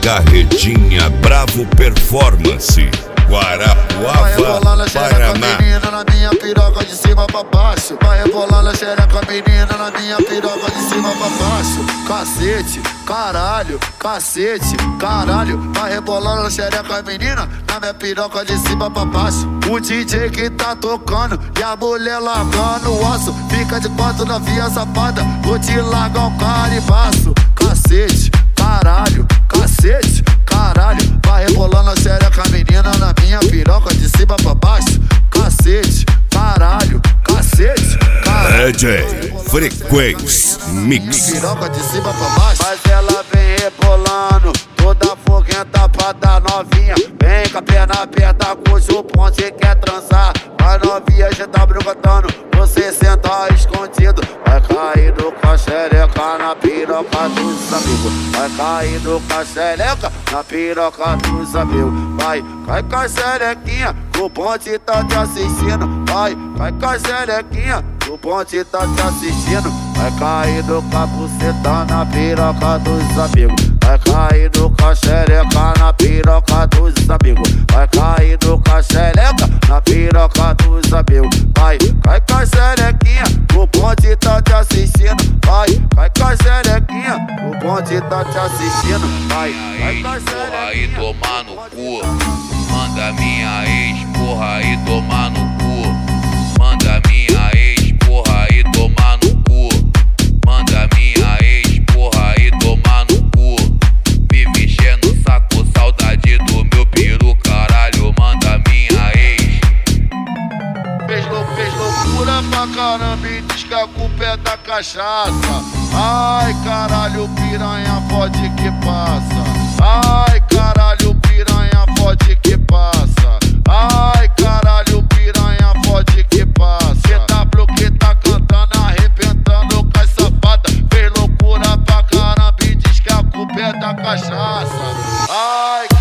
Carretinha Bravo Performance, Guarapuava, Paraná. Menina na minha piroca de cima pra baixo. Vai rebolando a xereca, menina na minha piroca de cima pra baixo. Cacete, caralho, cacete, caralho. Vai rebolando a xereca, menina na minha piroca de cima pra baixo. O DJ que tá tocando e a mulher largando o osso. Fica de quatro na via safada, vou te largar o caribaço. Cacete, caralho, cacete, caralho. Vai rebolando a xereca, menina na minha piroca de cima pra baixo. Cacete, caralho, cacete, caralho. DJ Frequência Mix. Piroca de cima pra baixo. Mas ela vem rebolando, toda foguenta pra dar novinha. Vem com a perna aberta, cujo ponte quer transar. Vai novinha, já tá brocotando, você senta escondido. Vai caindo com a xereca na piroca dos amigos. Vai caindo com a xereca na piroca dos amigos. Vai, cai com a xerequinha, o ponte tá te assistindo. Vai, cai com a xerequinha, o ponte tá te assistindo. Vai caindo com a buceta na piroca dos amigos. Vai caindo com a xereca na piroca dos amigos. Vai caindo com a xereca na piroca dos amigos. Vai, cai com a xerequinha, o ponte tá te assistindo. Vai, cai com a xerequinha, o ponte tá te assistindo. Vai, cai com a xerequinha. Porra aí tomar no cu. Manda minha ex, porra aí tomar no cu. Manda minha ex, porra aí tomar no cu. Manda minha ex, porra aí tomar no cu. Vive enchendo o saco, saudade do meu peru, caralho. Manda minha ex. Fez loucura pra caramba e diz que a culpa é da cachaça. Ai, caralho, piranha, pode que passa. Ai,